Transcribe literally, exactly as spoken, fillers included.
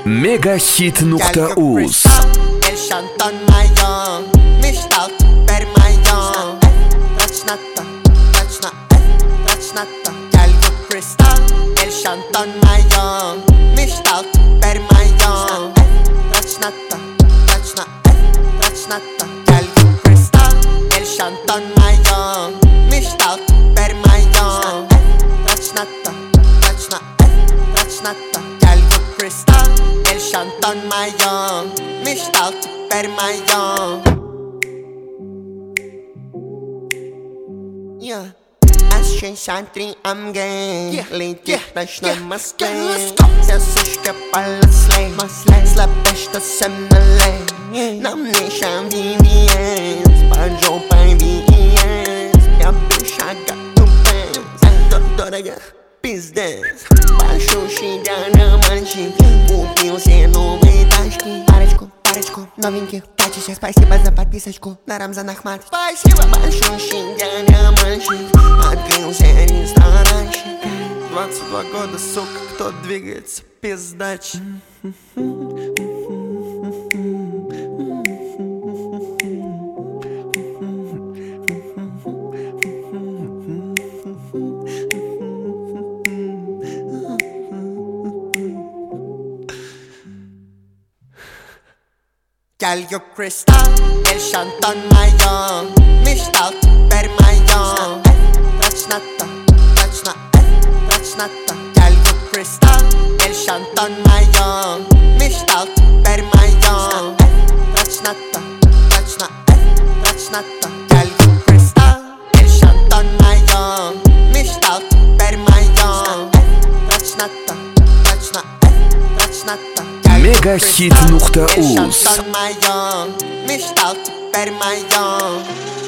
Мегахит нукта уз. الشنطة مايون مشتاق برمايون رشنطة رشنطة رشنطة قلبه كريستال الشنطة مايون مشتاق برمايون رشنطة رشنطة رشنطة قلبه كريستال الشنطة مايون مشتاق برمايون رشنطة رشنطة رشنطة قلبه كريستال الشنطة مايون مشتاق برمايون Yeah Action Shantri I'm gay Летит точно в Москве Вся сушка полослей Слабешься со мной На мне шам ви ви эс Под жопой ви и эс Я без шага тупец Дорого пиздец Большущий диамантчик Купил все новые тачки Парочку, парочку новеньких тачек Спасибо за подписочку на Рамзан Ахмат Спасибо большущий диамантчик Открылся ресторанчик двадцать два года, сука, кто двигается пиздачи قلبه كريستال الشنطة مايون مشتاق برمايون رشنطة رشنطة رشنطة قلبه كريستال الشنطة مايون مشتاق برمايون رشنطة رشنطة رشنطة قلبه كريستال الشنطة مايون مشتاق برمايون رشنطة رشنطة رشنطة Мегахит нукта уз. مشتاق برمايون